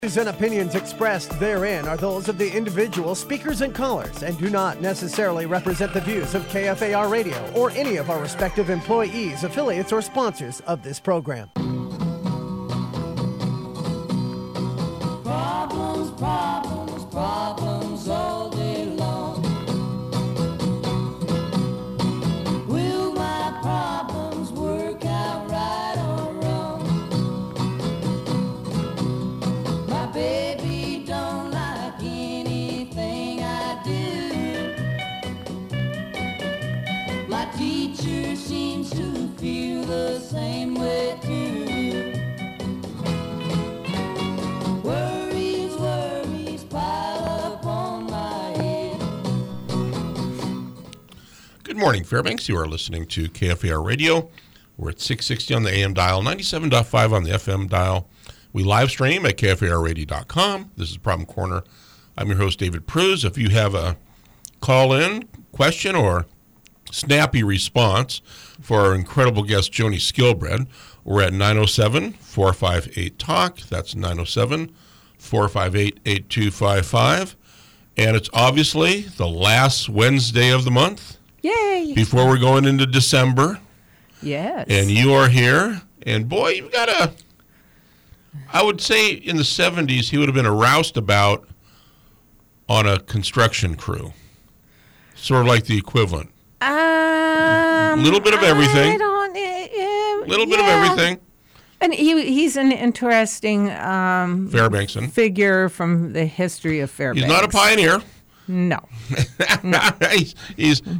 Views and opinions expressed therein are those of the individual speakers and callers and do not necessarily represent the views of KFAR Radio or any of our respective employees, affiliates, or sponsors of this program. Problems, problems, problems all day long. Will my problems work out right or wrong? My baby don't like anything I do. My teacher seems to feel the same way too. Worries pile up on my head. Good morning, Fairbanks. You are listening to KFAR Radio. We're at 660 on the AM dial, 97.5 on the FM dial. We live stream at KFARradio.com. This is Problem Corner. I'm your host, David Pruz. If you have a call-in question or snappy response for our incredible guest, Joni Skilbred, we're at 907-458-TALK. That's 907-458-8255. And it's obviously the last Wednesday of the month. Yay! Before we're going into December. Yes. And you are here. And boy, you've got I would say in the 70s, he would have been a roustabout on a construction crew. Sort of like the equivalent. Little bit of everything. Little bit of everything. And he's an interesting Fairbankson figure from the history of Fairbanks. He's not a pioneer. No. he's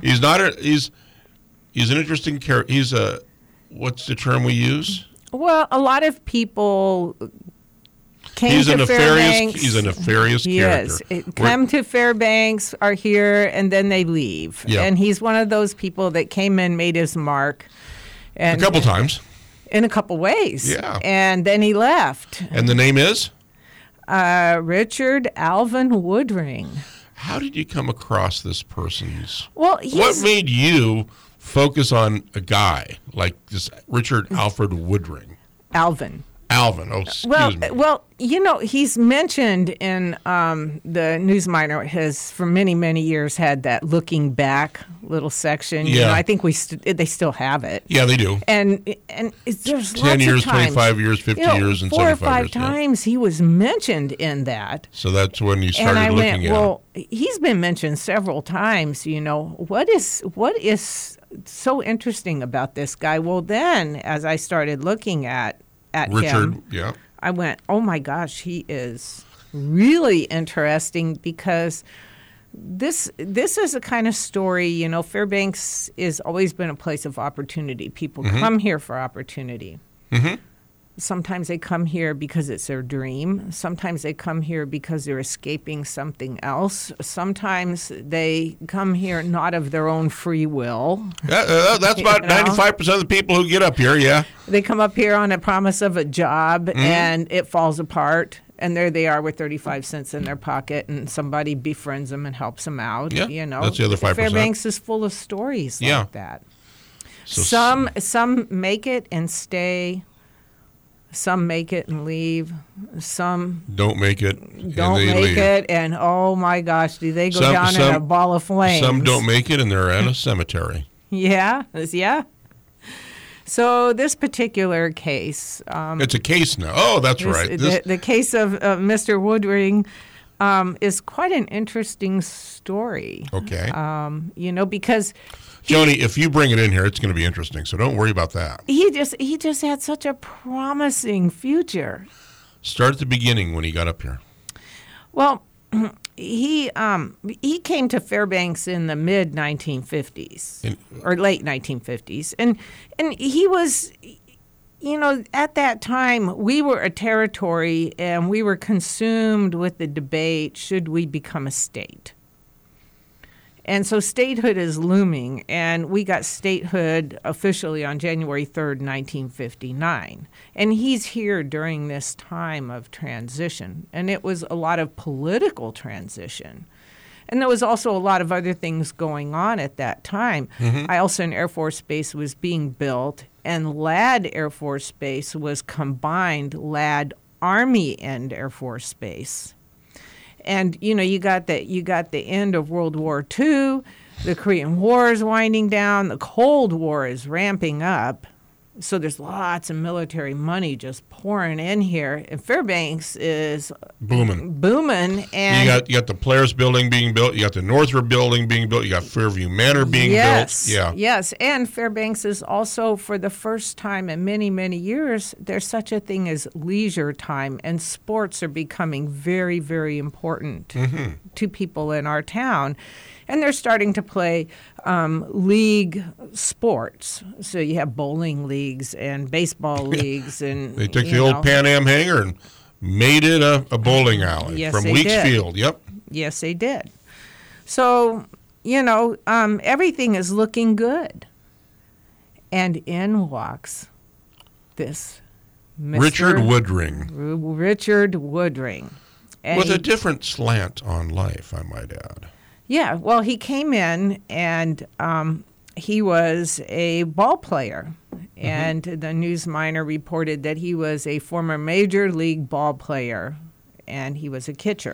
an interesting character. He's what's the term we use? Well, a lot of people came to Fairbanks. He's a nefarious character. Yes, come to Fairbanks, are here, and then they leave. Yeah. And he's one of those people that came in, made his mark. And a couple times. In a couple ways. Yeah. And then he left. And the name is? Richard Alvin Woodring. How did you come across this person's? Well, what made you focus on a guy like this Richard Alfred Woodring? Alvin. Oh, excuse me. Well, you know, he's mentioned in the Newsminer has for many, many years had that looking back little section. Yeah. You know, I think they still have it. Yeah, they do. And there's 10 lots years, of times, 25 years, 50 years, and 75 years. 4 or 5 times he was mentioned in that. So that's when you started and I looking went, at well, he's been mentioned several times, you know. What is so interesting about this guy? Well, then, as I started looking at Richard, him, yeah. I went, oh my gosh, he is really interesting because this is a kind of story, you know, Fairbanks has always been a place of opportunity. People come here for opportunity. Mm-hmm. Sometimes they come here because it's their dream. Sometimes they come here because they're escaping something else. Sometimes they come here not of their own free will. That's about 95% of the people who get up here, yeah. They come up here on a promise of a job, and it falls apart. And there they are with 35 cents in their pocket, and somebody befriends them and helps them out. Yeah, you know, that's the other 5%. Fairbanks is full of stories like that. So Some make it and stay. Some make it and leave. Some don't make it. Don't and they make leave. it, and oh my gosh, do they go down in a ball of flames? Some don't make it, and they're at a cemetery. Yeah. So this particular case, it's a case now. Oh, that's right. The case of Mr. Woodring is quite an interesting story. Okay. You know, because Joni, if you bring it in here, it's going to be interesting. So don't worry about that. He just had such a promising future. Start at the beginning when he got up here. Well, he came to Fairbanks in the mid 1950s or late 1950s, and he was, you know, at that time we were a territory and we were consumed with the debate: should we become a state? And so statehood is looming, and we got statehood officially on January 3rd, 1959. And he's here during this time of transition, and it was a lot of political transition. And there was also a lot of other things going on at that time. Eielson Air Force Base was being built, and Ladd Air Force Base was combined Ladd Army End Air Force Base. And you got the end of World War II, the Korean War is winding down, the Cold War is ramping up. So there's lots of military money just pouring in here, and Fairbanks is booming. And you got the Polaris building being built, you got the Northrop building being built, you got Fairview Manor being built. Yeah. Yes, and Fairbanks is also, for the first time in many, many years, there's such a thing as leisure time, and sports are becoming very, very important to people in our town. And they're starting to play league sports. So you have bowling leagues and baseball leagues. And they took the old Pan Am hangar and made it a bowling alley from Leach Field. Yep. Yes, they did. So, everything is looking good. And in walks this Mr. Richard Woodring. Richard Woodring. And with a different slant on life, I might add. Yeah, well, he came in and he was a ball player. And the News Miner reported that he was a former major league ball player, and he was a catcher.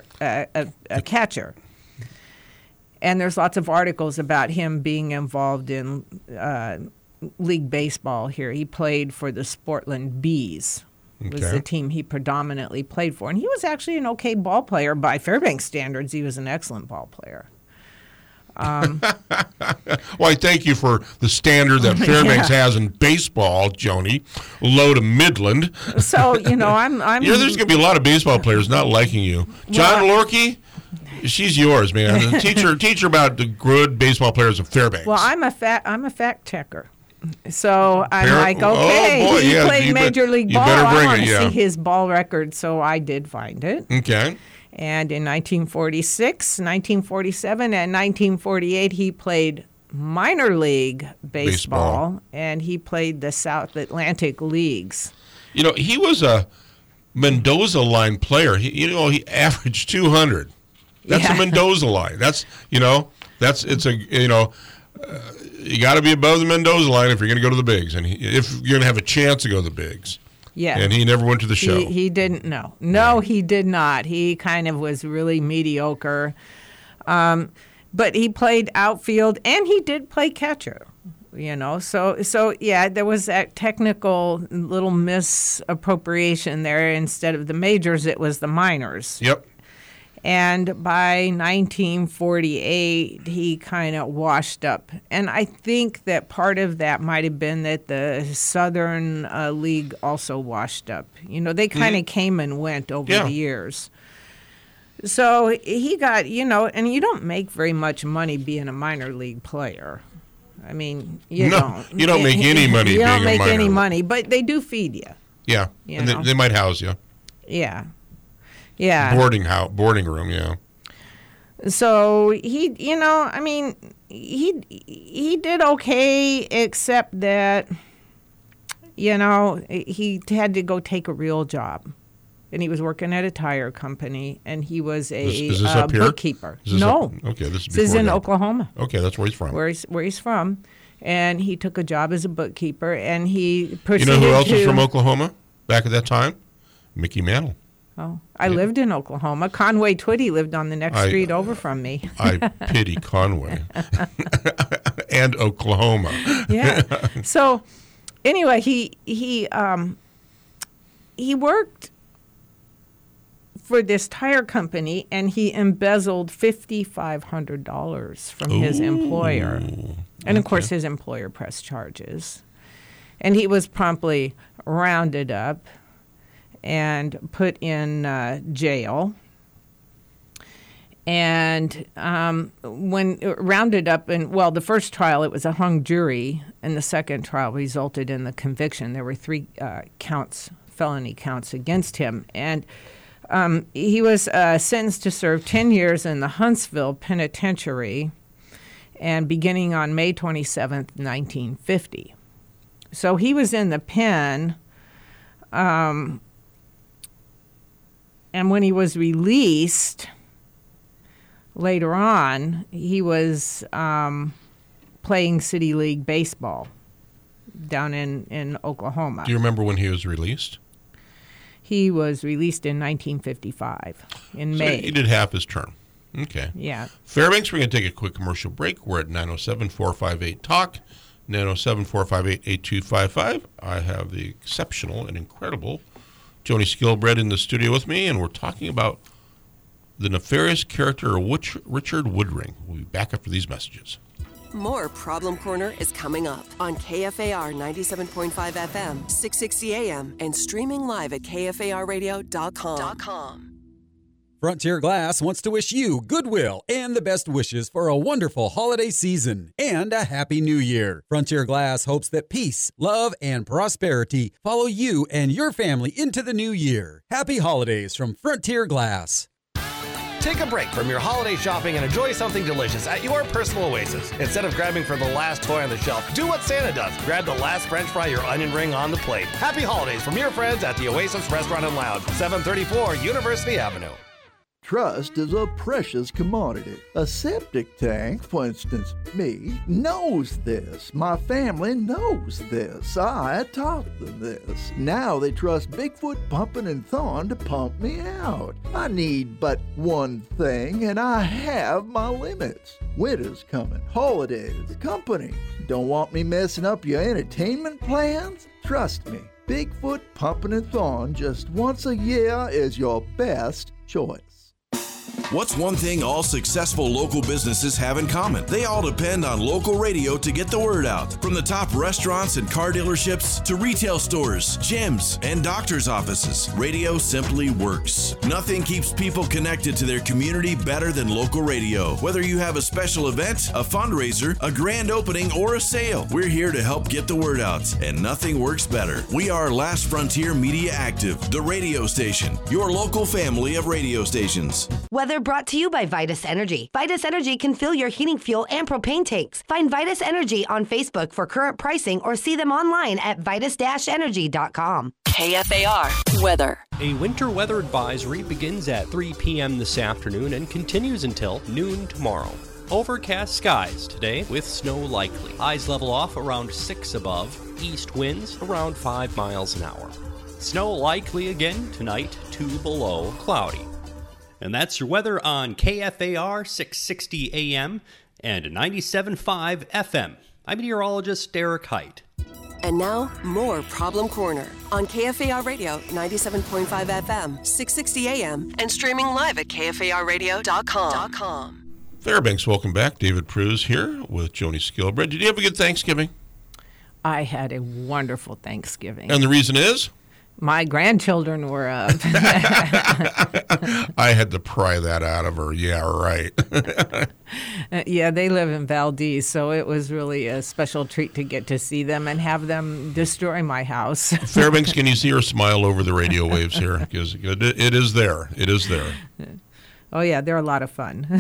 And there's lots of articles about him being involved in league baseball here. He played for the Sportland Bees. Was the team he predominantly played for. And he was actually an okay ball player. By Fairbanks standards, he was an excellent ball player. Well, I thank you for the standard that Fairbanks has in baseball, Joni. Low to Midland. So, I'm there's going to be a lot of baseball players not liking you. John Lorkey, she's yours, man. Teach her about the good baseball players of Fairbanks. Well, I'm a fact checker. So I'm he played Major League Ball. I want to see his ball record, so I did find it. Okay. And in 1946, 1947, and 1948, he played minor league baseball, and he played the South Atlantic Leagues. He was a Mendoza line player. He averaged 200. That's a Mendoza line. You got to be above the Mendoza line if you're going to go to the bigs, and if you're going to have a chance to go to the bigs. Yeah. And he never went to the show. He didn't know. No, he did not. He kind of was really mediocre. But he played outfield, and he did play catcher. So there was that technical little misappropriation there. Instead of the majors, it was the minors. Yep. And by 1948, he kind of washed up. And I think that part of that might have been that the Southern League also washed up. They kind of came and went over the years. So he got, and you don't make very much money being a minor league player. I mean, you don't. You don't make any money being a minor. You don't make any money, but they do feed you. Yeah, and they might house you. Yeah. Yeah. Boarding room, yeah. So he did okay, except that, he had to go take a real job. And he was working at a tire company, and he was a bookkeeper. Okay, this is in Oklahoma. Okay, that's where he's from. Where he's from. And he took a job as a bookkeeper, and he proceeded who else was from Oklahoma back at that time? Mickey Mantle. Oh, I lived in Oklahoma. Conway Twitty lived on the next street over from me. I pity Conway and Oklahoma. Yeah. So, anyway, he worked for this tire company, and he embezzled $5,500 from his employer, and of course, his employer pressed charges, and he was promptly rounded up and put in jail. And when rounded up, the first trial, it was a hung jury, and the second trial resulted in the conviction. There were 3 felony counts against him. And he was sentenced to serve 10 years in the Huntsville Penitentiary, and beginning on May 27th, 1950. So he was in the pen. And when he was released later on, he was playing City League baseball down in Oklahoma. Do you remember when he was released? He was released in 1955 in May. He did half his term. Okay. Yeah. Fairbanks, we're going to take a quick commercial break. We're at 907-458-TALK, 907-458-8255. I have the exceptional and incredible Joni Skilbred in the studio with me, and we're talking about the nefarious character of Richard Woodring. We'll be back after these messages. More Problem Corner is coming up on KFAR 97.5 FM, 660 AM, and streaming live at KFARradio.com. Frontier Glass wants to wish you goodwill and the best wishes for a wonderful holiday season and a happy new year. Frontier Glass hopes that peace, love, and prosperity follow you and your family into the new year. Happy holidays from Frontier Glass. Take a break from your holiday shopping and enjoy something delicious at your personal oasis. Instead of grabbing for the last toy on the shelf, do what Santa does. Grab the last French fry or onion ring on the plate. Happy holidays from your friends at the Oasis Restaurant and Lounge, 734 University Avenue. Trust is a precious commodity. A septic tank, for instance, me, knows this. My family knows this. I taught them this. Now they trust Bigfoot Pumping and Thorn to pump me out. I need but one thing, and I have my limits. Winter's coming, holidays, company. Don't want me messing up your entertainment plans? Trust me, Bigfoot Pumping and Thorn just once a year is your best choice. What's one thing all successful local businesses have in common? They all depend on local radio to get the word out. From the top restaurants and car dealerships to retail stores, gyms, and doctor's offices, radio simply works. Nothing keeps people connected to their community better than local radio. Whether you have a special event, a fundraiser, a grand opening, or a sale, we're here to help get the word out, and nothing works better. We are Last Frontier Media Active, the radio station, your local family of radio stations. Weather brought to you by Vitus Energy. Vitus Energy can fill your heating fuel and propane tanks. Find Vitus Energy on Facebook for current pricing or see them online at vitus-energy.com. KFAR weather. A winter weather advisory begins at 3 p.m. this afternoon and continues until noon tomorrow. Overcast skies today with snow likely. Highs level off around 6 above. East winds around 5 miles an hour. Snow likely again tonight, 2 below, cloudy. And that's your weather on KFAR 660 AM and 97.5 FM. I'm meteorologist Derek Height. And now, more Problem Corner on KFAR Radio 97.5 FM, 660 AM, and streaming live at KFARradio.com. Fairbanks, welcome back. David Pruse here with Joni Skilbred. Did you have a good Thanksgiving? I had a wonderful Thanksgiving. And the reason is? My grandchildren were up. I had to pry that out of her. Yeah, right. Yeah, they live in Valdez, so it was really a special treat to get to see them and have them destroy my house. Fairbanks, can you see her smile over the radio waves here? Because it is there. It is there. Oh, yeah, they're a lot of fun.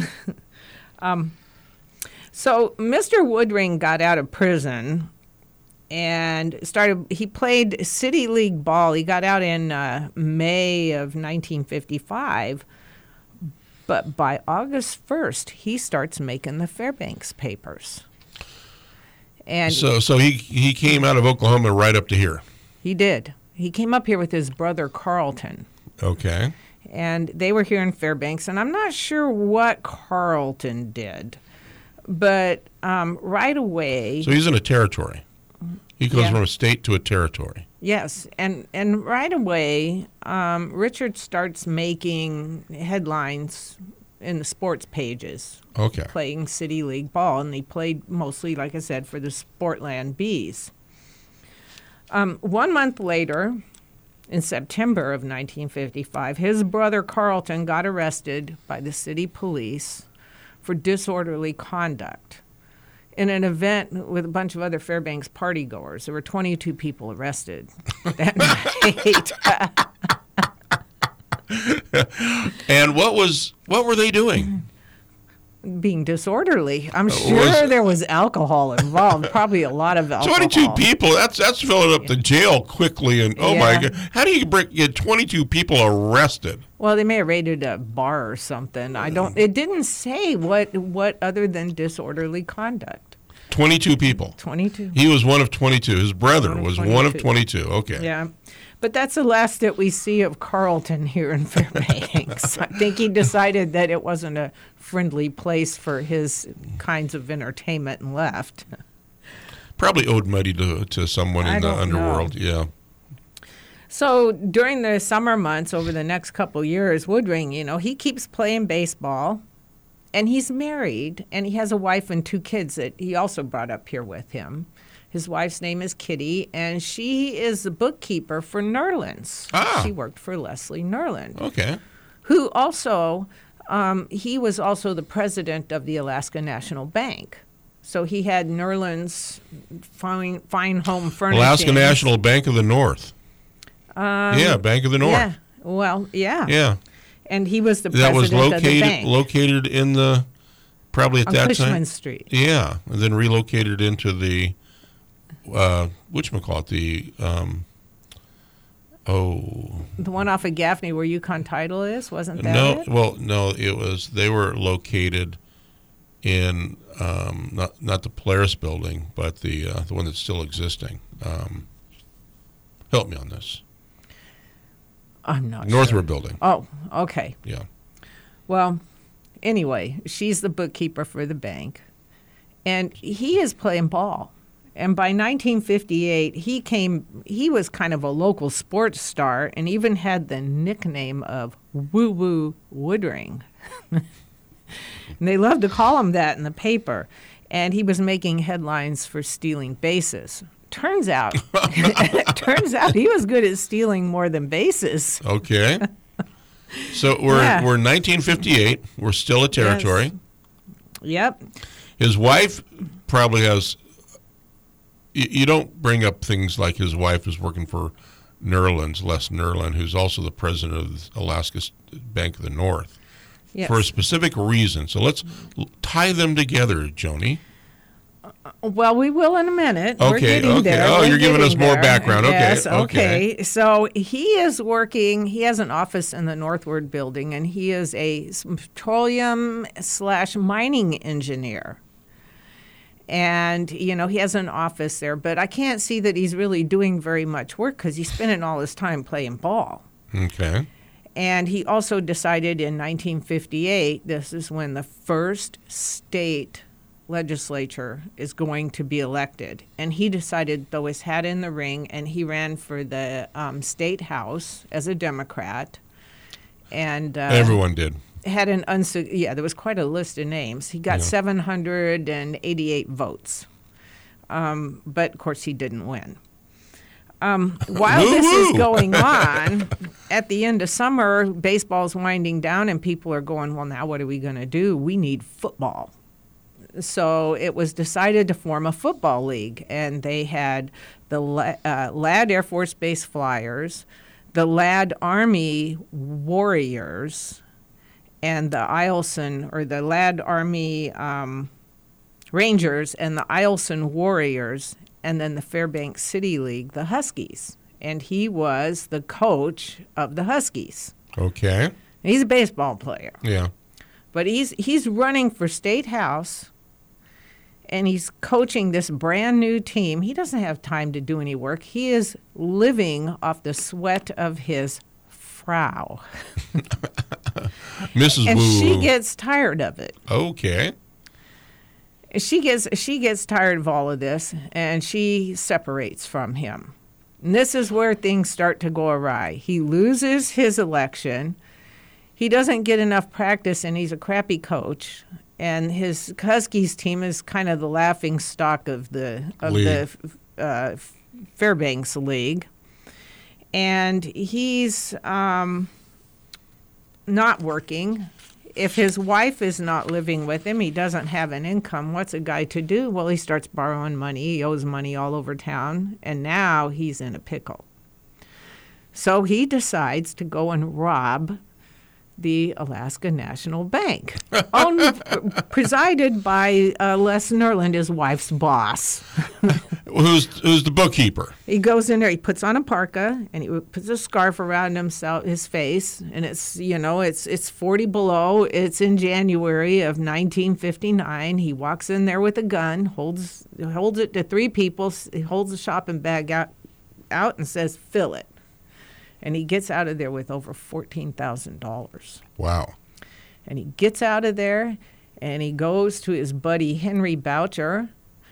So Mr. Woodring got out of prison and he played City League ball. He got out in May of 1955. But by August 1st, he starts making the Fairbanks papers. And so he came out of Oklahoma right up to here. He did. He came up here with his brother Carlton. Okay. And they were here in Fairbanks, and I'm not sure what Carlton did. But right away... So he's in a territory. He goes from a state to a territory. Yes, and right away, Richard starts making headlines in the sports pages. Okay. Playing City League ball, and he played mostly, like I said, for the Sportland Bees. 1 month later, in September of 1955, his brother Carlton got arrested by the city police for disorderly conduct in an event with a bunch of other Fairbanks partygoers. There were 22 people arrested that night. And what were they doing? Being disorderly. I'm sure there was alcohol involved, probably a lot of alcohol. 22 people, that's filling up the jail quickly. And my God, how do you get 22 people arrested? Well, they may have raided a bar or something. It didn't say what other than disorderly conduct. 22 people. 22. He was one of 22. His brother was one of 22. Okay. Yeah. But that's the last that we see of Carlton here in Fairbanks. I think he decided that it wasn't a friendly place for his kinds of entertainment and left. Probably owed money to someone in the underworld. Yeah. So during the summer months over the next couple years, Woodring, he keeps playing baseball, and he's married, and he has a wife and 2 kids that he also brought up here with him. His wife's name is Kitty, and she is the bookkeeper for Nerland's. She worked for Leslie Nerland. Okay. Who also, he was also the president of the Alaska National Bank. So he had Nerland's fine home furnishings. Alaska National Bank of the North. Bank of the North. Yeah. Well, yeah. Yeah. And he was the president of the bank. Located in the, probably at that Cushman time. Street. Yeah. And then relocated into the, whatchamacallit, the one off of Gaffney where Yukon Title is, wasn't that it? No, it was, they were located in, not the Polaris building, but the one that's still existing. Help me on this. I'm not Northwood sure. building. Oh, okay. Yeah. Well, anyway, she's the bookkeeper for the bank, and he is playing ball. And by 1958, he was kind of a local sports star and even had the nickname of Woo Woo Woodring. And they loved to call him that in the paper. And he was making headlines for stealing bases. Turns out he was good at stealing more than bases. Okay. So we're 1958. We're still a territory. Yes. Yep. His wife probably has. You don't bring up things like his wife is working for Nerland's, Les Nerland, who's also the president of the Alaska Bank of the North, for a specific reason. So let's tie them together, Joni. Well, we will in a minute. Okay, We're getting there. Oh, We're you're giving us more there. background. Yes, okay. So he is working, he has an office in the Northward building, and he is a petroleum/mining engineer. And, he has an office there, but I can't see that he's really doing very much work because he's spending all his time playing ball. Okay. And he also decided in 1958, this is when the first state legislature is going to be elected. And he decided to throw his hat in the ring, and he ran for the state house as a Democrat. And everyone did. Had there was quite a list of names. He got 788 votes. But, of course, he didn't win. While this is going on, at the end of summer, baseball's winding down, and people are going, well, now what are we going to do? We need football. So it was decided to form a football league, and they had the Ladd Air Force Base Flyers, the Ladd Army Warriors, and the Eielson, or the Ladd Army Rangers, and the Eielson Warriors, and then the Fairbanks City League, the Huskies. And he was the coach of the Huskies. Okay. He's a baseball player. Yeah. But he's running for State House, and he's coaching this brand new team. He doesn't have time to do any work. He is living off the sweat of his Frau. Mrs. And Woo. she gets tired of it. Okay. She gets tired of all of this, and she separates from him. And this is where things start to go awry. He loses his election. He doesn't get enough practice, and he's a crappy coach. And his Huskies team is kind of the laughing stock of the Fairbanks League. And he's not working. If his wife is not living with him, he doesn't have an income. What's a guy to do? Well, he starts borrowing money. He owes money all over town, and now he's in a pickle. So he decides to go and rob the Alaska National Bank, presided by Les Nerland, his wife's boss. Who's the bookkeeper? He goes in there, he puts on a parka, and he puts a scarf around his face, and it's 40 below. It's in January of 1959. He walks in there with a gun, holds it to three people, he holds the shopping bag out and says, "Fill it." And he gets out of there with over $14,000. Wow. And he gets out of there, and he goes to his buddy Henry Boucher,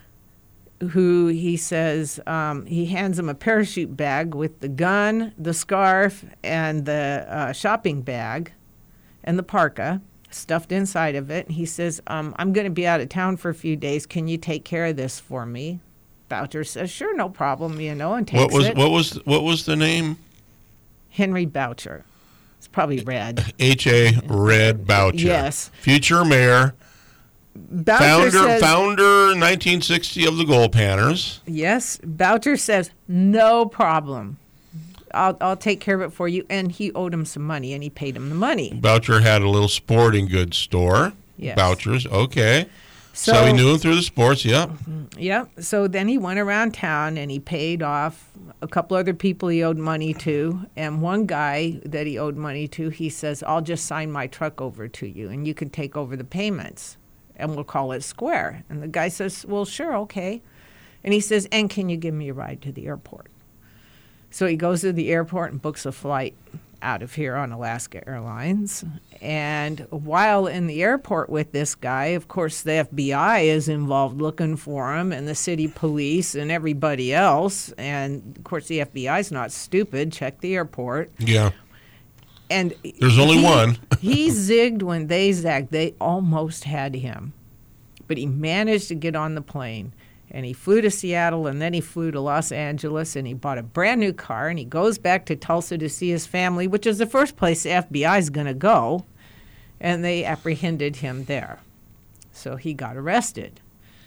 who he says, he hands him a parachute bag with the gun, the scarf, and the shopping bag, and the parka stuffed inside of it. And he says, I'm going to be out of town for a few days. Can you take care of this for me? Boucher says, sure, no problem, and takes it. What was the name? Henry Boucher. It's probably Red. H.A. Red Boucher. Yes. Future mayor. Boucher says, founder 1960 of the Gold Panners. Yes. Boucher says, no problem. I'll take care of it for you. And he owed him some money, and he paid him the money. Boucher had a little sporting goods store. Yes. Boucher's, okay. So he knew him through the sports, yep. Yep. So then he went around town, and he paid off a couple other people he owed money to. And one guy that he owed money to, he says, I'll just sign my truck over to you, and you can take over the payments, and we'll call it square. And the guy says, well, sure, okay. And he says, and can you give me a ride to the airport? So he goes to the airport and books a flight out of here on Alaska Airlines. And while in the airport with this guy, of course, the FBI is involved looking for him, and the city police and everybody else. And, of course, the FBI's not stupid. Check the airport. Yeah. And there's only one. He zigged when they zagged. They almost had him. But he managed to get on the plane. And he flew to Seattle, and then he flew to Los Angeles, and he bought a brand new car, and he goes back to Tulsa to see his family, which is the first place the FBI is going to go. And they apprehended him there. So he got arrested.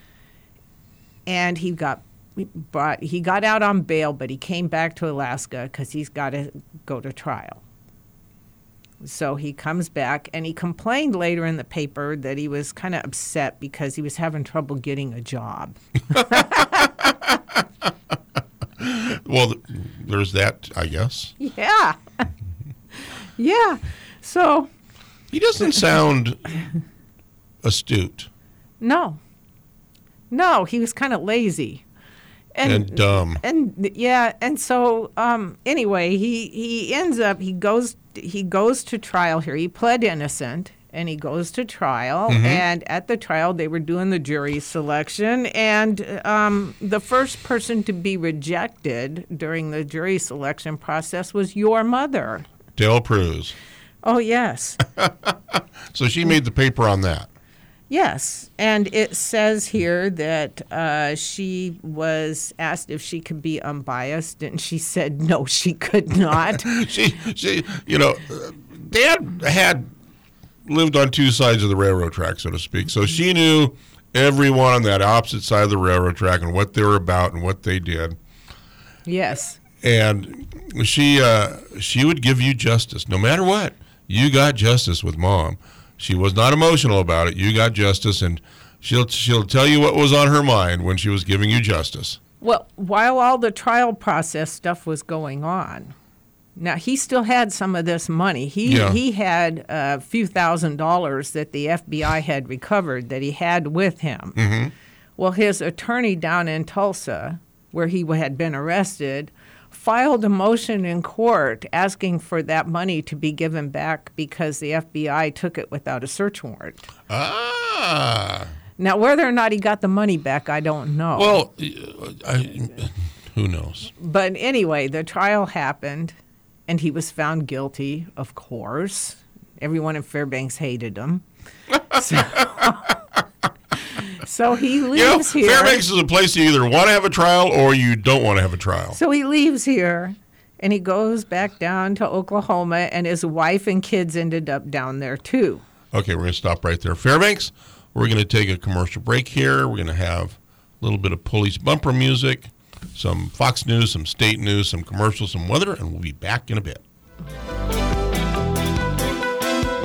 And he got out on bail, but he came back to Alaska because he's got to go to trial. So he comes back, and he complained later in the paper that he was kind of upset because he was having trouble getting a job. Well, there's that, I guess. Yeah. Yeah. So. He doesn't sound astute. No, he was kind of lazy. And dumb. And yeah, and so anyway, he ends up he goes to trial here. He pled innocent, and he goes to trial. Mm-hmm. And at the trial, they were doing the jury selection, and the first person to be rejected during the jury selection process was your mother, Del Pruz. Oh yes. So she made the paper on that. Yes, and it says here that she was asked if she could be unbiased, and she said no, she could not. she, Dad had lived on two sides of the railroad track, so to speak, so she knew everyone on that opposite side of the railroad track and what they were about and what they did. Yes. And she would give you justice, no matter what. You got justice with Mom. She was not emotional about it. You got justice, and she'll tell you what was on her mind when she was giving you justice. Well, while all the trial process stuff was going on, now he still had some of this money. He had a few $1,000s that the FBI had recovered that he had with him. Mm-hmm. Well, his attorney down in Tulsa, where he had been arrested, filed a motion in court asking for that money to be given back because the FBI took it without a search warrant. Ah. Now, whether or not he got the money back, I don't know. Well, who knows? But anyway, the trial happened, and he was found guilty, of course. Everyone in Fairbanks hated him. So he leaves here. Fairbanks is a place you either want to have a trial or you don't want to have a trial. So he leaves here, and he goes back down to Oklahoma, and his wife and kids ended up down there, too. Okay, we're going to stop right there. Fairbanks, we're going to take a commercial break here. We're going to have a little bit of police bumper music, some Fox News, some state news, some commercials, some weather, and we'll be back in a bit.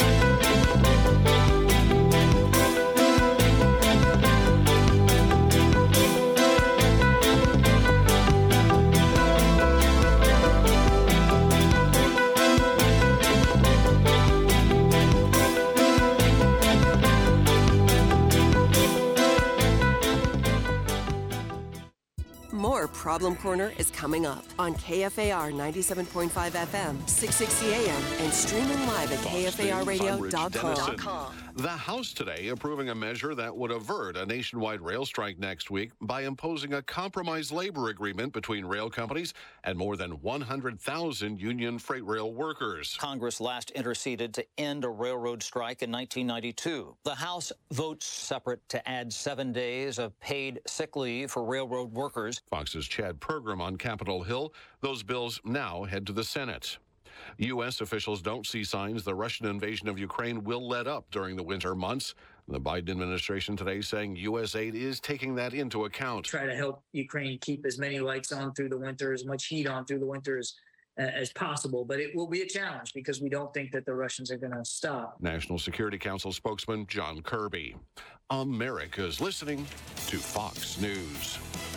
Problem Corner is coming up on KFAR 97.5 FM, 660 AM, and streaming live at KFARradio.com. The House today approving a measure that would avert a nationwide rail strike next week by imposing a compromise labor agreement between rail companies and more than 100,000 union freight rail workers. Congress last interceded to end a railroad strike in 1992. The House votes separate to add 7 days of paid sick leave for railroad workers. Fox's Chad Pergram on Capitol Hill. Those bills now head to the Senate. U.S. officials don't see signs the Russian invasion of Ukraine will let up during the winter months. The Biden administration today saying U.S. aid is taking that into account. Try to help Ukraine keep as many lights on through the winter, as much heat on through the winters as possible. But it will be a challenge because we don't think that the Russians are going to stop. National Security Council spokesman John Kirby. America's listening to Fox News.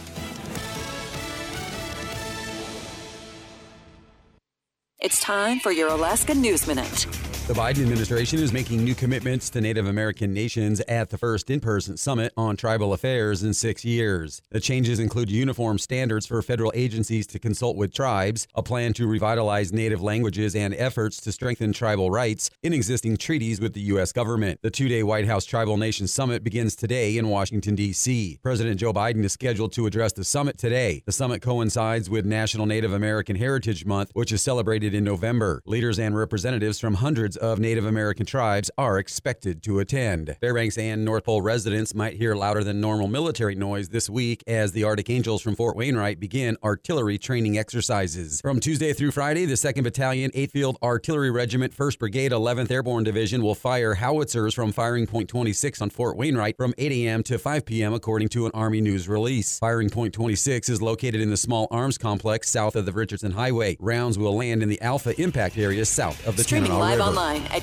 It's time for your Alaska News Minute. The Biden administration is making new commitments to Native American nations at the first in-person summit on tribal affairs in 6 years. The changes include uniform standards for federal agencies to consult with tribes, a plan to revitalize Native languages, and efforts to strengthen tribal rights in existing treaties with the U.S. government. The two-day White House Tribal Nations Summit begins today in Washington, D.C. President Joe Biden is scheduled to address the summit today. The summit coincides with National Native American Heritage Month, which is celebrated in November. Leaders and representatives from hundreds of Native American tribes are expected to attend. Fairbanks and North Pole residents might hear louder than normal military noise this week as the Arctic Angels from Fort Wainwright begin artillery training exercises. From Tuesday through Friday, the 2nd Battalion, 8th Field Artillery Regiment, 1st Brigade, 11th Airborne Division will fire howitzers from Firing Point 26 on Fort Wainwright from 8 a.m. to 5 p.m. according to an Army News release. Firing Point 26 is located in the Small Arms Complex south of the Richardson Highway. Rounds will land in the Alpha impact area south of the Streaming Tanana live River. online at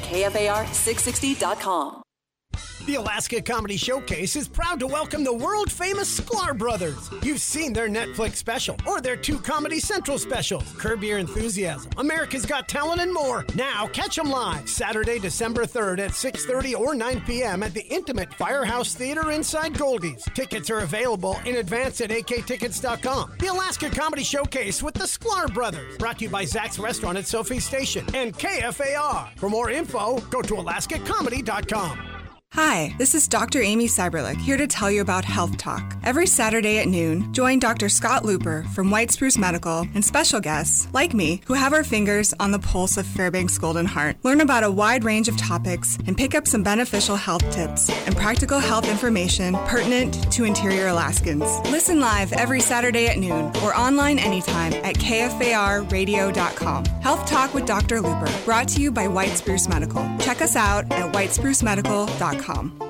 KFAR660.com. The Alaska Comedy Showcase is proud to welcome the world-famous Sklar Brothers. You've seen their Netflix special or their 2 Comedy Central specials, Curb Your Enthusiasm, America's Got Talent, and more. Now, catch them live Saturday, December 3rd at 6:30 or 9 p.m. at the intimate Firehouse Theater inside Goldie's. Tickets are available in advance at aktickets.com. The Alaska Comedy Showcase with the Sklar Brothers, brought to you by Zach's Restaurant at Sophie Station and KFAR. For more info, go to alaskacomedy.com. Hi, this is Dr. Amy Cyberlick here to tell you about Health Talk. Every Saturday at noon, join Dr. Scott Looper from White Spruce Medical and special guests, like me, who have our fingers on the pulse of Fairbanks Golden Heart. Learn about a wide range of topics and pick up some beneficial health tips and practical health information pertinent to interior Alaskans. Listen live every Saturday at noon or online anytime at KFARradio.com. Health Talk with Dr. Looper, brought to you by White Spruce Medical. Check us out at whitesprucemedical.com.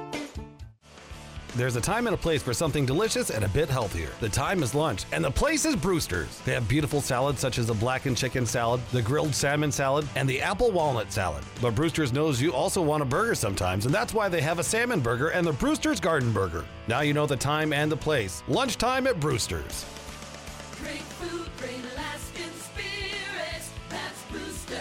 There's a time and a place for something delicious and a bit healthier. The time is lunch, and the place is Brewster's. They have beautiful salads such as the blackened chicken salad, the grilled salmon salad, and the apple walnut salad. But Brewster's knows you also want a burger sometimes, and that's why they have a salmon burger and the Brewster's Garden Burger. Now you know the time and the place. Lunchtime at Brewster's. Great food, great Alaskan spirit, that's Brewster's.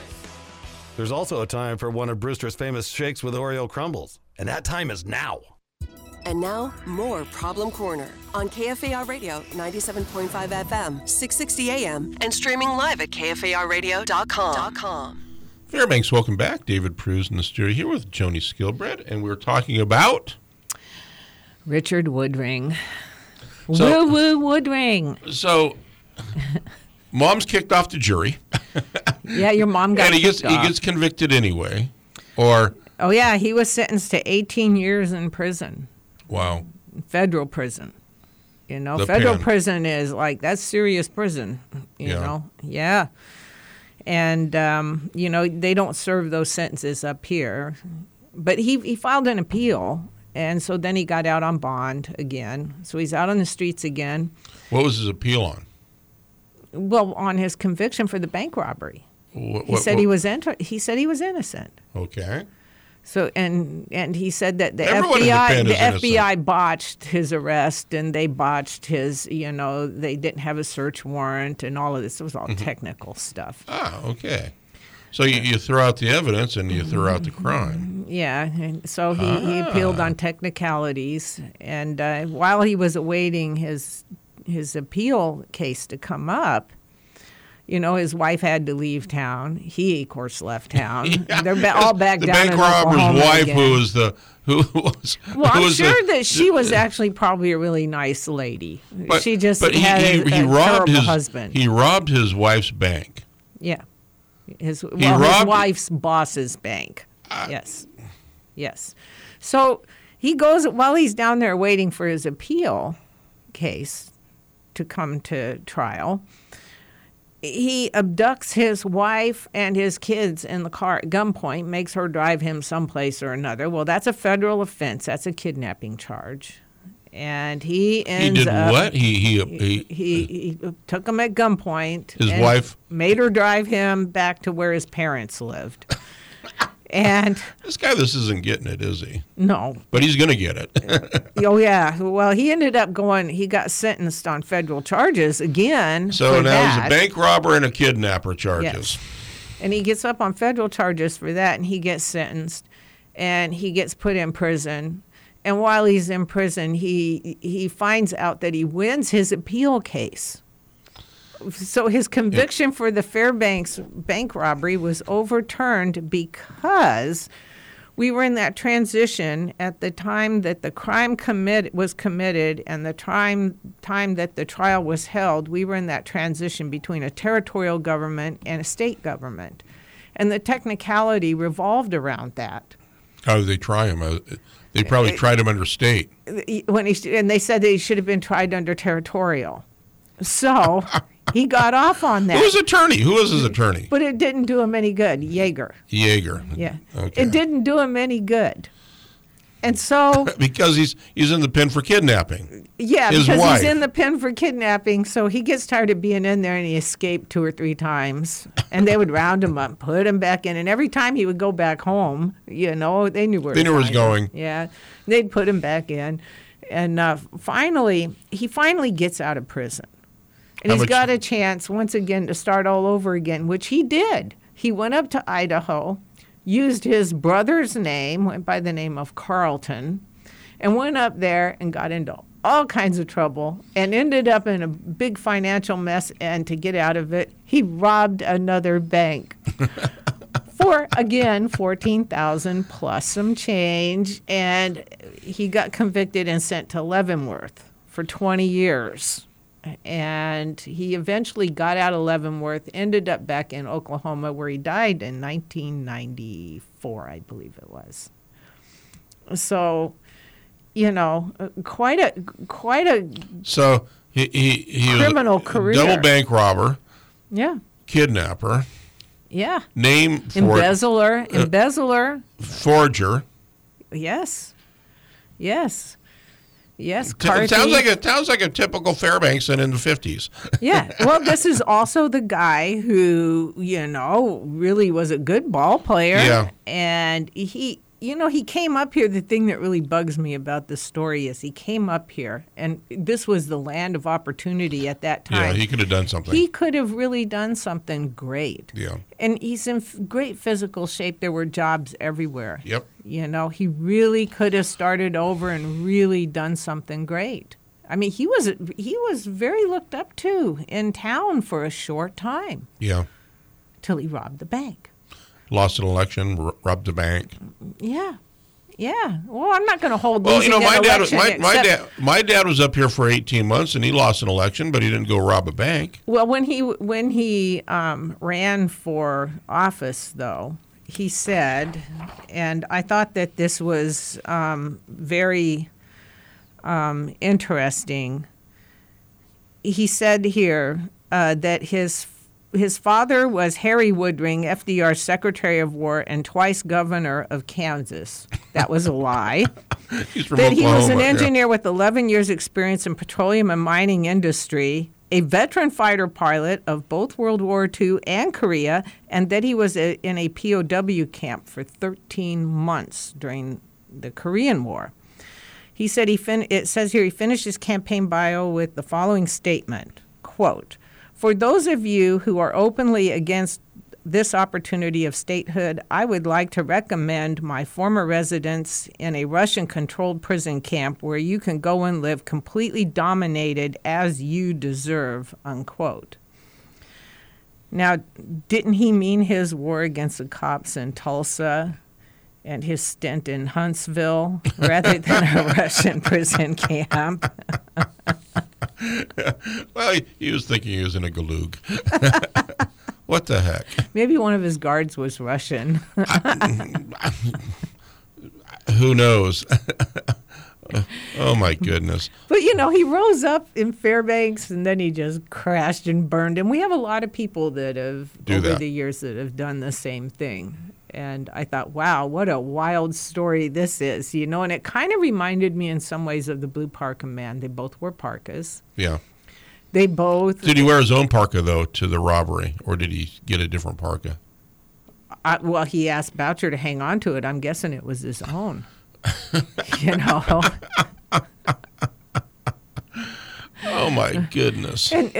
There's also a time for one of Brewster's famous shakes with Oreo crumbles, and that time is now. And now, more Problem Corner on KFAR Radio 97.5 FM, 660 AM, and streaming live at KFARradio.com. Fairbanks, welcome back. David Pruse in the studio here with Joni Skilbred, and we're talking about Richard Woodring. Woo Woodring. So, Mom's kicked off the jury. Yeah, your mom got and he kicked off. gets convicted anyway, or oh yeah, he was sentenced to 18 years in prison. Wow. Federal prison. You know, The federal pen. prison is like, that's serious prison, you know? Yeah. And, you know, they don't serve those sentences up here. But he filed an appeal, and so then he got out on bond again. So he's out on the streets again. What was his appeal on? Well, on his conviction for the bank robbery. He said he was innocent. Okay. So and he said that the Everyone in the pen is FBI botched his arrest, and they botched his, you know, they didn't have a search warrant and all of this. It was all technical stuff. Ah, okay. So you throw out the evidence and you throw out the crime. Yeah, and so he appealed on technicalities, and while he was awaiting his his appeal case to come up, you know, his wife had to leave town. He, of course, left town. Yeah. They're all back the down bank in robber's Oklahoma wife, again. who was. Well, I'm was sure that she was actually probably a really nice lady. She just had a terrible husband. He robbed his wife's bank. Yeah, his robbed wife's boss's bank. Yes. So he goes while he's down there waiting for his appeal case to come to trial. He abducts his wife and his kids in the car at gunpoint, makes her drive him someplace or another. Well, that's a federal offense. That's a kidnapping charge. And he ends up... What? He took him at gunpoint. His wife? Made her drive him back to where his parents lived. And this isn't getting it, is he? No. But he's going to get it. Oh, yeah. Well, he ended up he got sentenced on federal charges again. So now he's a bank robber and a kidnapper charges. Yes. And he gets up on federal charges for that, and he gets sentenced, and he gets put in prison. And while he's in prison, he finds out that he wins his appeal case. So his conviction for the Fairbanks bank robbery was overturned because we were in that transition at the time that the crime was committed and the time that the trial was held. We were in that transition between a territorial government and a state government. And the technicality revolved around that. How did they try him? They probably tried him under state. And they said that he should have been tried under territorial. So he got off on that. Who was his attorney? But it didn't do him any good. Yeager. Yeah. Okay. It didn't do him any good. And so... because he's in the pen for kidnapping. Yeah, his because wife. He's in the pen for kidnapping, so he gets tired of being in there, and he escaped 2 or 3 times. And they would round him up, put him back in, and every time he would go back home, you know, they knew where he was going. Yeah, they'd put him back in. And he finally gets out of prison. And he's got a chance, once again, to start all over again, which he did. He went up to Idaho, used his brother's name, went by the name of Carlton, and went up there and got into all kinds of trouble and ended up in a big financial mess. And to get out of it, he robbed another bank for, again, $14,000 plus some change. And he got convicted and sent to Leavenworth for 20 years. And he eventually got out of Leavenworth, ended up back in Oklahoma, where he died in 1994, I believe it was. So, you know, quite a so he criminal was a career. Double bank robber. Yeah. Kidnapper. Yeah. Name for Embezzler. Forger. Yes. Yes. Yes, It sounds like a typical Fairbanks in the 50s. Yeah. Well, this is also the guy who, you know, really was a good ball player. Yeah. And he came up here. The thing that really bugs me about this story is he came up here, and this was the land of opportunity at that time. Yeah, he could have done something. He could have really done something great. Yeah. And he's in great physical shape. There were jobs everywhere. Yep. You know, he really could have started over and really done something great. I mean, he was very looked up to in town for a short time. Yeah. Till he robbed the bank. Lost an election, robbed the bank. Yeah. Yeah. Well, I'm not going to hold Well, losing you know, an my dad was up here for 18 months, and he lost an election, but he didn't go rob a bank. Well, when he ran for office, though, he said, and I thought that this was very interesting. He said here that his father was Harry Woodring, FDR's Secretary of War and twice governor of Kansas. That was a lie. He's from That he was an Oklahoma, engineer with 11 years' experience in petroleum and mining industry, a veteran fighter pilot of both World War II and Korea, and that he was in a POW camp for 13 months during the Korean War. He said it says here he finished his campaign bio with the following statement, quote, "For those of you who are openly against this opportunity of statehood, I would like to recommend my former residence in a Russian-controlled prison camp where you can go and live completely dominated as you deserve, unquote. Now, didn't he mean his war against the cops in Tulsa and his stint in Huntsville rather than a Russian prison camp? Well, he was thinking he was in a Galug. What the heck? Maybe one of his guards was Russian. Who knows? Oh, my goodness. But, he rose up in Fairbanks, and then he just crashed and burned. And we have a lot of people that have, the years, that have done the same thing. And I thought, wow, what a wild story this is, And it kind of reminded me in some ways of the Blue Parka Man. They both wore parkas. Yeah. They both... Did he wear his own parka, though, to the robbery, or did he get a different parka? Well, he asked Boucher to hang on to it. I'm guessing it was his own. Oh, my goodness. And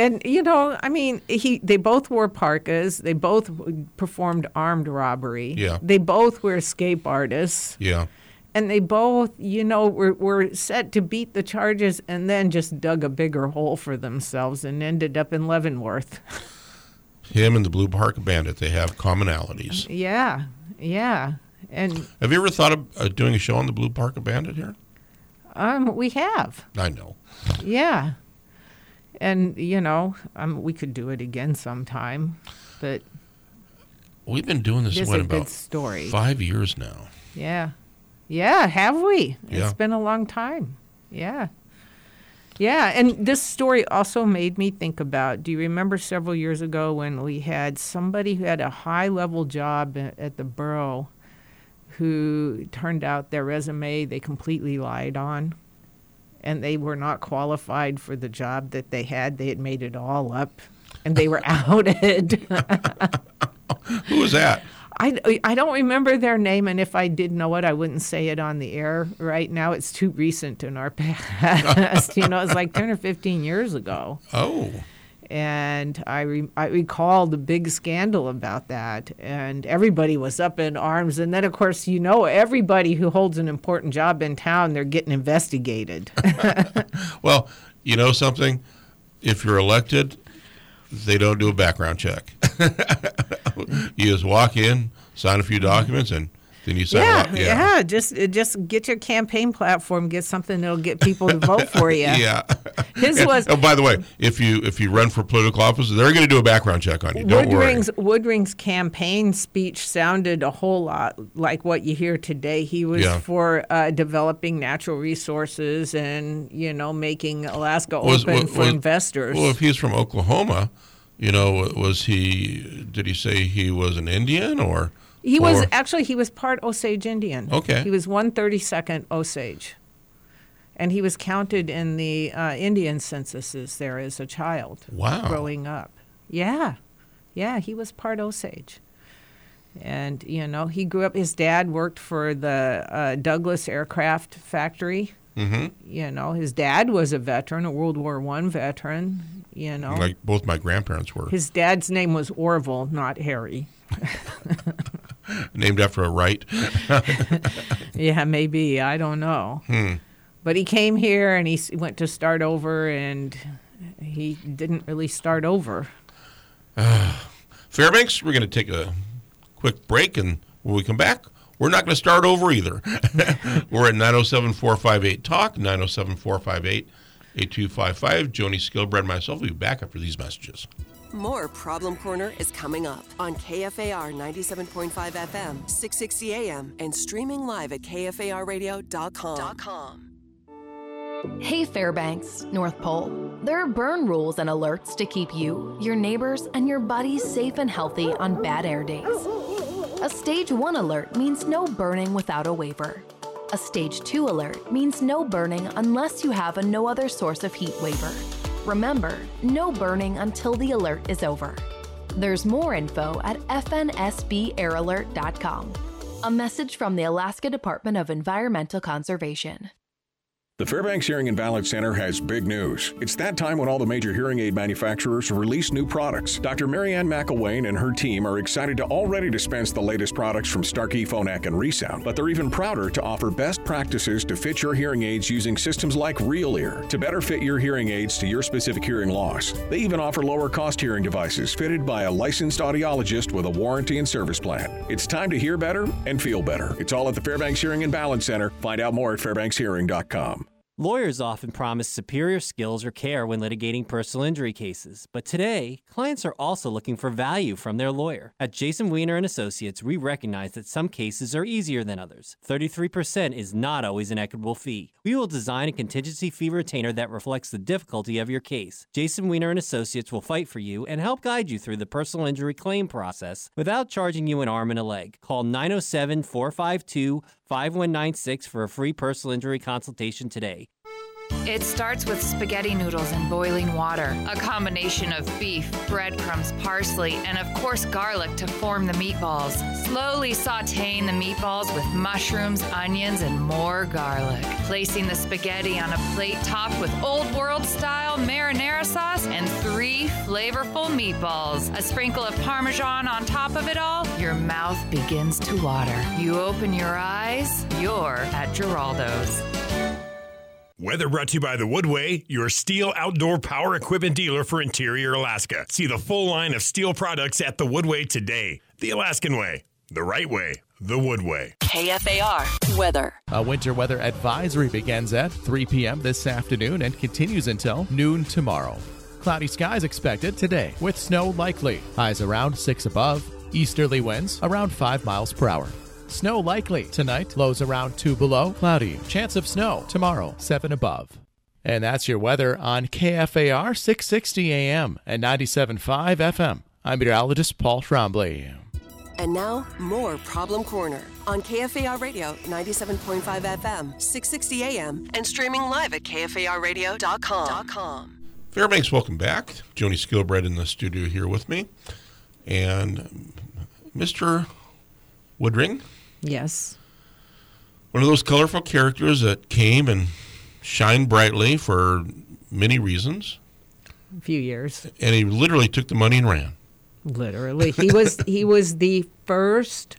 they both wore parkas. They both performed armed robbery. Yeah. They both were escape artists. Yeah. And they both, were set to beat the charges and then just dug a bigger hole for themselves and ended up in Leavenworth. Him and the Blue Parka Bandit, they have commonalities. Yeah, yeah. And have you ever thought of doing a show on the Blue Parka Bandit here? We have. I know. Yeah. And, we could do it again sometime, but... We've been doing this about 5 years now. Yeah. Yeah, have we? Yeah. It's been a long time. Yeah. Yeah, and this story also made me think about, do you remember several years ago when we had somebody who had a high-level job at the borough who turned out their resume they completely lied on, and they were not qualified for the job that they had. They had made it all up, and they were outed. Who was that? I don't remember their name, and if I did know it, I wouldn't say it on the air right now. It's too recent in our past. It was like 10 or 15 years ago. Oh. And I recall the big scandal about that, and everybody was up in arms. And then, of course, everybody who holds an important job in town, they're getting investigated. Well, you know something? If you're elected, they don't do a background check. You just walk in, sign a few documents, and then you sign Yeah, just get your campaign platform, get something that'll get people to vote for you. Yeah. His was. Oh, by the way, if you run for political office, they're going to do a background check on you. Don't worry. Woodring's campaign speech sounded a whole lot like what you hear today. He was for developing natural resources and making Alaska open for investors. Well, if he's from Oklahoma, did he say he was an Indian or? He was part Osage Indian. Okay. He was 132nd Osage. And he was counted in the Indian censuses there as a child. Wow. Growing up. Yeah. Yeah, he was part Osage. And, he grew up, his dad worked for the Douglas Aircraft Factory. Mm-hmm. His dad was a veteran, a World War I veteran, Like both my grandparents were. His dad's name was Orville, not Harry. Named after a Wright? Yeah, maybe. I don't know. But he came here and he went to start over, and he didn't really start over. Fairbanks, we're going to take a quick break, and when we come back, we're not going to start over either. We're at 907-458-TALK, 907-458-8255. Joni Skilbred, myself, will be back after these messages. More Problem Corner is coming up on KFAR 97.5 FM, 660 AM, and streaming live at KFARradio.com. Hey Fairbanks, North Pole. There are burn rules and alerts to keep you, your neighbors, and your buddies safe and healthy on bad air days. A Stage 1 alert means no burning without a waiver. A Stage 2 alert means no burning unless you have a no other source of heat waiver. Remember, no burning until the alert is over. There's more info at fnsbairalert.com. A message from the Alaska Department of Environmental Conservation. The Fairbanks Hearing and Balance Center has big news. It's that time when all the major hearing aid manufacturers release new products. Dr. Marianne McElwain and her team are excited to already dispense the latest products from Starkey, Phonak, and ReSound, but they're even prouder to offer best practices to fit your hearing aids using systems like RealEar to better fit your hearing aids to your specific hearing loss. They even offer lower-cost hearing devices fitted by a licensed audiologist with a warranty and service plan. It's time to hear better and feel better. It's all at the Fairbanks Hearing and Balance Center. Find out more at fairbankshearing.com. Lawyers often promise superior skills or care when litigating personal injury cases, but today, clients are also looking for value from their lawyer. At Jason Wiener & Associates, we recognize that some cases are easier than others. 33% is not always an equitable fee. We will design a contingency fee retainer that reflects the difficulty of your case. Jason Wiener & Associates will fight for you and help guide you through the personal injury claim process without charging you an arm and a leg. Call 907-452-5196 for a free personal injury consultation today. It starts with spaghetti noodles and boiling water, a combination of beef, breadcrumbs, parsley, and of course garlic to form the meatballs. Slowly sautéing the meatballs with mushrooms, onions, and more garlic. Placing the spaghetti on a plate topped with old world style marinara sauce and 3 flavorful meatballs. A sprinkle of Parmesan on top of it all, your mouth begins to water. You open your eyes, you're at Geraldo's. Weather brought to you by The Woodway, your Steel outdoor power equipment dealer for Interior Alaska. See the full line of Steel products at The Woodway today. The Alaskan way, the right way, The Woodway. KFAR weather. A winter weather advisory begins at 3 p.m. this afternoon and continues until noon tomorrow. Cloudy skies expected today with snow likely. Highs around 6 above. Easterly winds around 5 miles per hour. Snow likely tonight, lows around 2 below, cloudy. Chance of snow tomorrow, 7 above. And that's your weather on KFAR 660 AM and 97.5 FM. I'm meteorologist Paul Trombley. And now, more Problem Corner on KFAR Radio 97.5 FM, 660 AM, and streaming live at KFARradio.com. Fairbanks, welcome back. Joni Skillbred in the studio here with me. And Mr. Woodring. Yes. One of those colorful characters that came and shined brightly for many reasons. A few years. And he literally took the money and ran. Literally. He was the first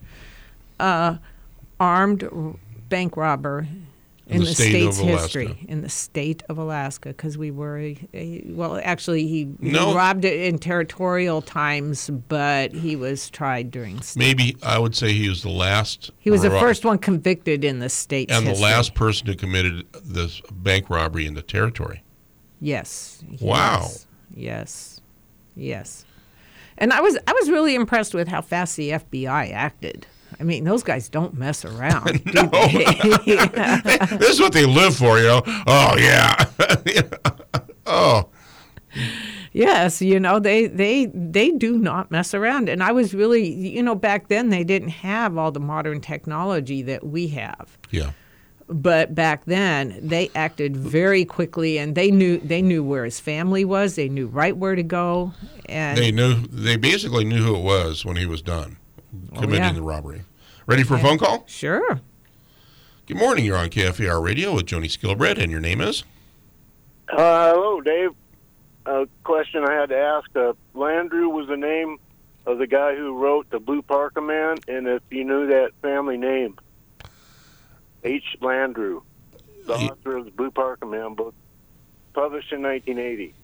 armed bank robber in the state's history, in the state of Alaska, because we were he robbed it in territorial times, but he was tried during state. Maybe I would say he was the last. He was the first one convicted in the state's history. And the last person who committed this bank robbery in the territory. Yes. Wow. Yes. And I was really impressed with how fast the FBI acted. I mean, those guys don't mess around, do they? This is what they live for, you know. Oh, yeah. Oh. Yes, they do not mess around. And I was really, back then they didn't have all the modern technology that we have. Yeah. But back then they acted very quickly, and they knew where his family was. They knew right where to go, and they basically knew who it was when he was done committing the robbery. Ready for a phone call? Sure. Good morning. You're on KFAR Radio with Joni Skillbred, and your name is? Hello, Dave. A question I had to ask. Landrew was the name of the guy who wrote The Blue Parka Man, and if you knew that family name. H. Landrew, the author of The Blue Parka Man book, published in 1980.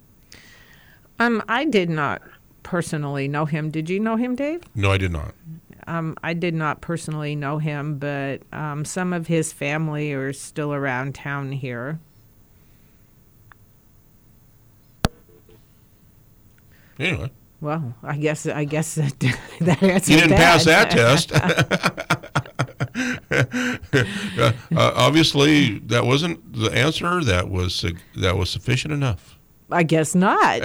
I did not personally know him. Did you know him, Dave? No, I did not. I did not personally know him, but some of his family are still around town here. Anyway. Well, I guess that answers you didn't pass that test. Obviously, that wasn't the answer. That was sufficient enough. I guess not.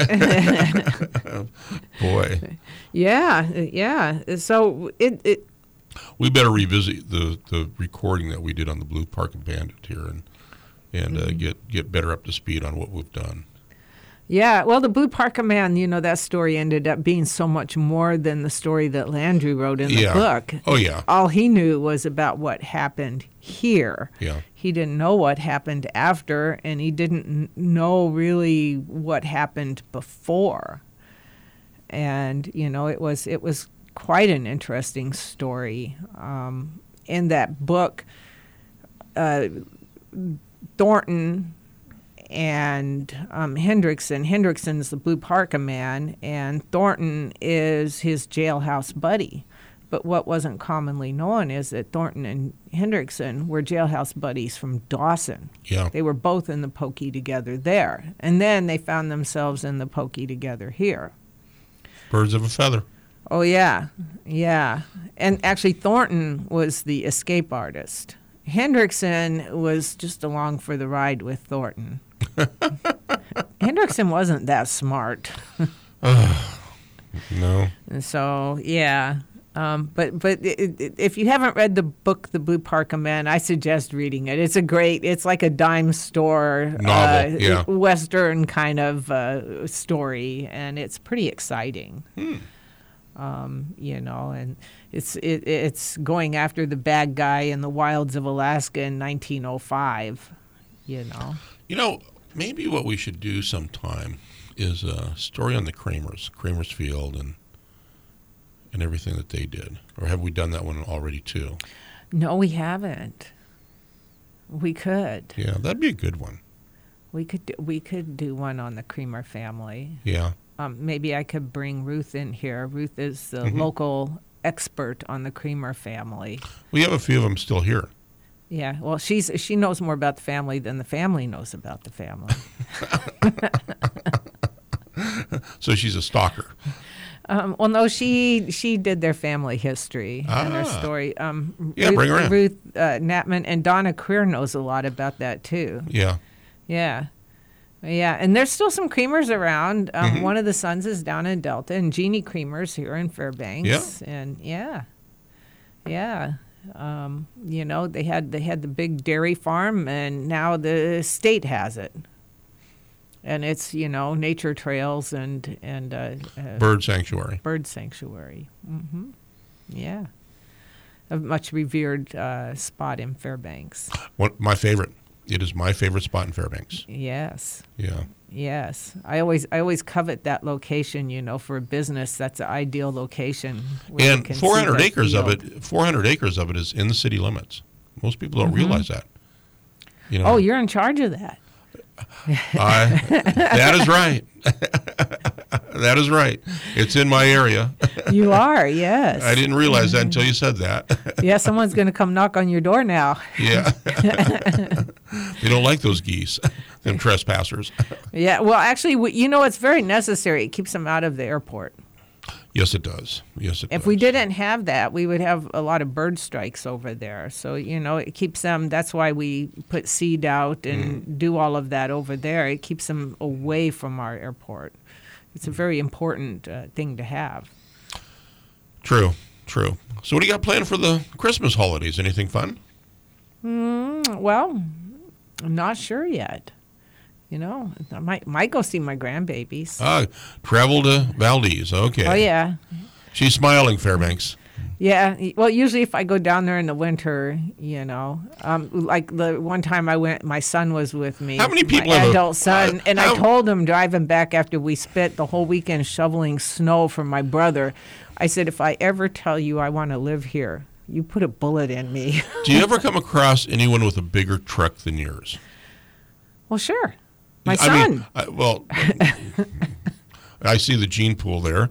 Boy. Yeah. So it. We better revisit the recording that we did on the Blue Parka Bandit here and get better up to speed on what we've done. Yeah, well, the Blue Parka Man, that story ended up being so much more than the story that Landru wrote in the book. Oh, yeah. All he knew was about what happened here. Yeah. He didn't know what happened after, and he didn't know really what happened before. And, it was quite an interesting story. In that book, Thornton and Hendrickson's the Blue Parka Man, and Thornton is his jailhouse buddy. But what wasn't commonly known is that Thornton and Hendrickson were jailhouse buddies from Dawson. Yeah. They were both in the Pokey together there. And then they found themselves in the Pokey together here. Birds of a feather. Oh, yeah. Yeah. And actually, Thornton was the escape artist. Hendrickson was just along for the ride with Thornton. Hendrickson wasn't that smart. No. So, yeah. But if you haven't read the book, The Blue Parka Man, I suggest reading it. It's like a dime store novel, Western kind of story, and it's pretty exciting. And it's going after the bad guy in the wilds of Alaska in 1905. Maybe what we should do sometime is a story on the Kramers Field, and everything that they did. Or have we done that one already too? No, we haven't. We could. Yeah, that'd be a good one. We could do one on the Creamer family. Yeah. Maybe I could bring Ruth in here. Ruth is the local expert on the Creamer family. We have a few of them still here. Yeah, well, she knows more about the family than the family knows about the family. So she's a stalker. Well, no, she did their family history and their story. Bring her in. Ruth Natman and Donna Queer knows a lot about that too. Yeah. Yeah. Yeah, and there's still some Creamers around. One of the sons is down in Delta, and Jeannie Creamer's here in Fairbanks. Yeah. And they had the big dairy farm, and now the state has it. And it's, nature trails and bird sanctuary. Bird sanctuary. Mm-hmm. Yeah. A much revered spot in Fairbanks. My favorite. It is my favorite spot in Fairbanks. Yes. Yeah. Yes. I always covet that location, for a business. That's an ideal location. And 400 acres of it is in the city limits. Most people don't realize that. Oh, you're in charge of that. That is right. That is right. It's in my area. You are, yes. I didn't realize that until you said that. Yeah, someone's going to come knock on your door now. Yeah. They don't like those geese, them trespassers. Yeah, well, actually, it's very necessary. It keeps them out of the airport. Yes, it does. If we didn't have that, we would have a lot of bird strikes over there. So, it keeps them, that's why we put seed out and do all of that over there. It keeps them away from our airport. It's a very important thing to have. True. So what do you got planned for the Christmas holidays? Anything fun? Well, I'm not sure yet. I might go see my grandbabies. Travel to Valdez. Okay. Oh, yeah. She's smiling, Fairbanks. Yeah. Well, usually if I go down there in the winter, like the one time I went, my son was with me. How many people my have adult son, and I told him driving back after we spent the whole weekend shoveling snow for my brother, I said, if I ever tell you I want to live here, you put a bullet in me. Do you ever come across anyone with a bigger truck than yours? Well, sure. My son. I see the gene pool there.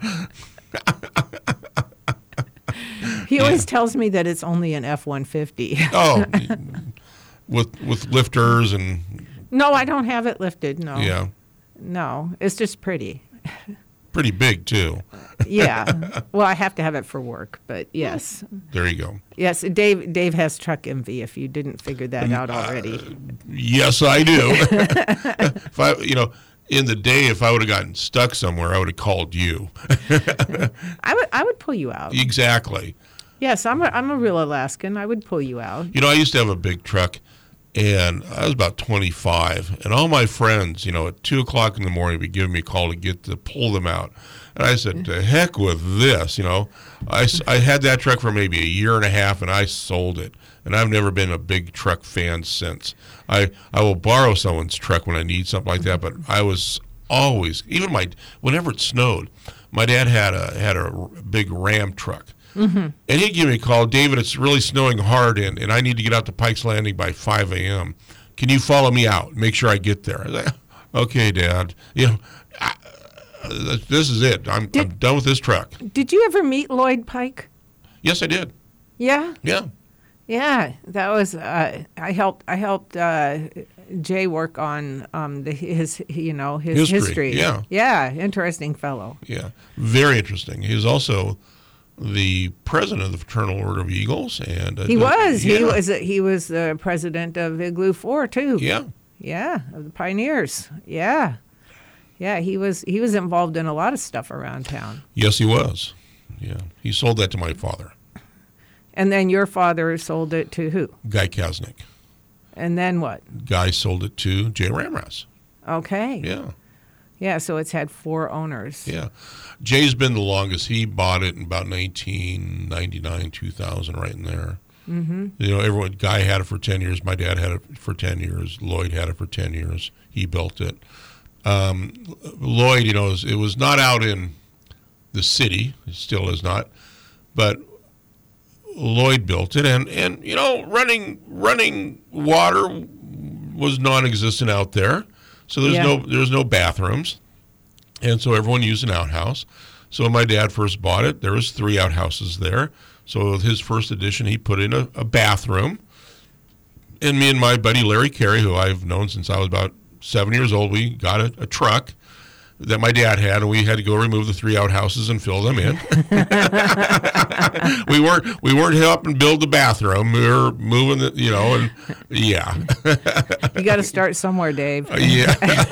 He always tells me that it's only an F-150. Oh, with lifters and... No, I don't have it lifted, no. Yeah. No, it's just pretty. Pretty big, too. Yeah. Well, I have to have it for work, but yes. There you go. Yes, Dave has truck envy, if you didn't figure that out already. Yes, I do. If I, in the day, if I would have gotten stuck somewhere, I would have called you. I would pull you out. Exactly. Yes, I'm a real Alaskan. I would pull you out. I used to have a big truck, And I was about 25, and all my friends, at 2 o'clock in the morning, would give me a call to pull them out. And I said, to heck with this, I had that truck for maybe a year and a half, and I sold it. And I've never been a big truck fan since. I will borrow someone's truck when I need something like that, but I was always, whenever it snowed, my dad had a big Ram truck. Mm-hmm. And he'd give me a call, David, it's really snowing hard, and I need to get out to Pikes Landing by 5 a.m. Can you follow me out? Make sure I get there. I was like, okay, Dad. This is it. I'm done with this truck. Did you ever meet Lloyd Pike? Yes, I did. Yeah? Yeah. Yeah, that was I helped Jay work on his history. Yeah. Yeah, interesting fellow. Yeah, very interesting. He was also the president of the Fraternal Order of Eagles, and he was the president of Igloo 4 too. Yeah, of the Pioneers. Yeah, he was involved in a lot of stuff around town. Yes, he was. Yeah, he sold that to my father. And then your father sold it to who? Guy Kasnick. And then what? Guy sold it to Jay Ramras. Okay. Yeah. Yeah, so it's had 4 owners. Yeah. Jay's been the longest. He bought it in about 1999, 2000, right in there. Mm-hmm. Guy had it for 10 years. My dad had it for 10 years. Lloyd had it for 10 years. He built it. Lloyd, it was not out in the city. It still is not. But Lloyd built it, and running water was non-existent out there. So there's no bathrooms, and so everyone used an outhouse. So when my dad first bought it, there was 3 outhouses there. So with his first edition, he put in a bathroom. And me and my buddy Larry Carey, who I've known since I was about 7 years old, we got a truck that my dad had, and we had to go remove the 3 outhouses and fill them in. we weren't helping build the bathroom. We were moving and yeah. You got to start somewhere, Dave. Yeah.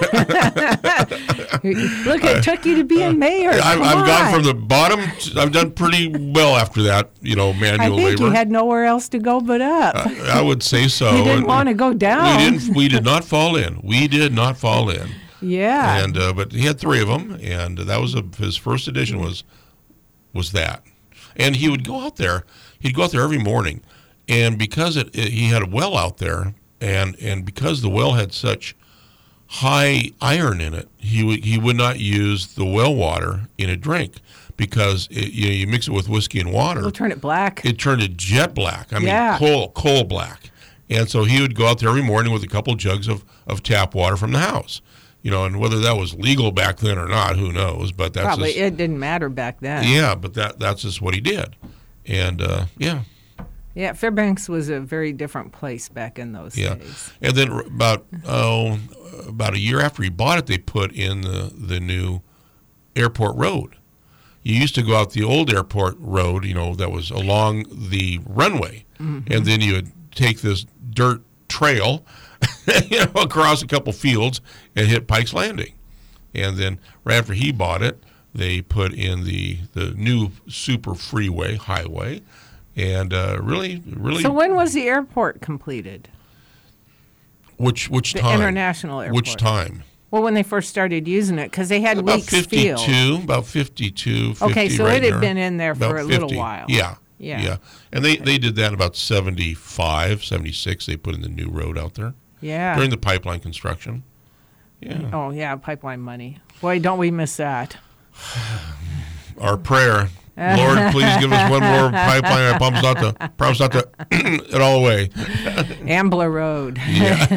Look, it took you to be a mayor. I've gone from the bottom. I've done pretty well after that, manual labor. I think you had nowhere else to go but up. I would say so. You didn't want to go down. We did not fall in. We did not fall in. Yeah. And but he had 3 of them, and that was his first edition was that. And he would go out there. He'd go out there every morning, and because he had a well out there, and because the well had such high iron in it, he would not use the well water in a drink because you mix it with whiskey and water. It'll turn it black. It turned it jet black. I mean, coal black. And so he would go out there every morning with a couple jugs of tap water from the house. And whether that was legal back then or not, who knows? But that's probably it didn't matter back then. Yeah, but that's just what he did, and yeah. Yeah, Fairbanks was a very different place back in those days. And then about a year after he bought it, they put in the new airport road. You used to go out the old airport road, that was along the runway, and then you would take this dirt trail. Across a couple fields and hit Pikes Landing. And then right after he bought it, they put in the new super highway. And really... So when was the airport completed? Which the time? International airport. Which time? Well, when they first started using it, because they had about Weeks Field. About 52, 50. Okay, so right it had been in there for a little while. Yeah. And they did that in about 75, 76. They put in the new road out there. Yeah. During the pipeline construction. Yeah. Oh, yeah, pipeline money. Boy, don't we miss that. Our prayer. Lord, please give us one more pipeline. I promise not to it all away. Ambler Road. Yeah.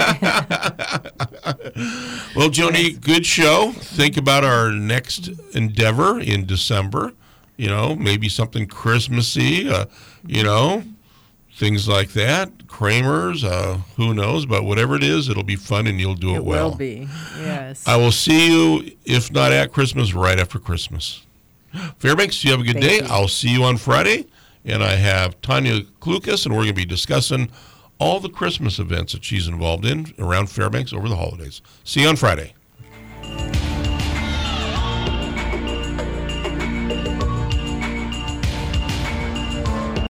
Well, Joni, good show. Think about our next endeavor in December. Maybe something Christmassy, things like that. Kramer's, who knows? But whatever it is, it'll be fun and you'll do it well. It will be, yes. I will see you, if not at Christmas, right after Christmas. Fairbanks, you have a good day. I'll see you on Friday. And I have Tanya Klukas, and we're going to be discussing all the Christmas events that she's involved in around Fairbanks over the holidays. See you on Friday.